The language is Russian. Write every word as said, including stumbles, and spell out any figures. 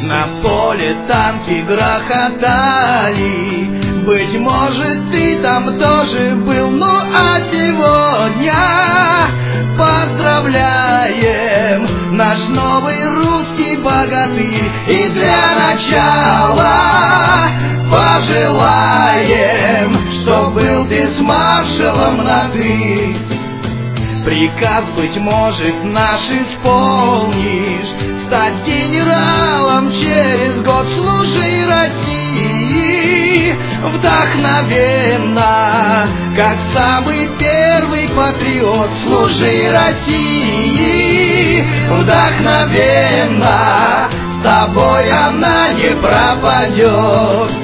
На поле танки грохотали, быть может, ты там тоже был. Ну а сегодня поздравляем, наш новый русский богатырь. И для начала пожелаем, чтоб был ты с маршалом на «ты». Приказ, быть может, наш исполнишь, стать генералом через год. Служи России вдохновенно, как самый первый патриот. Служи России вдохновенно, с тобой она не пропадет.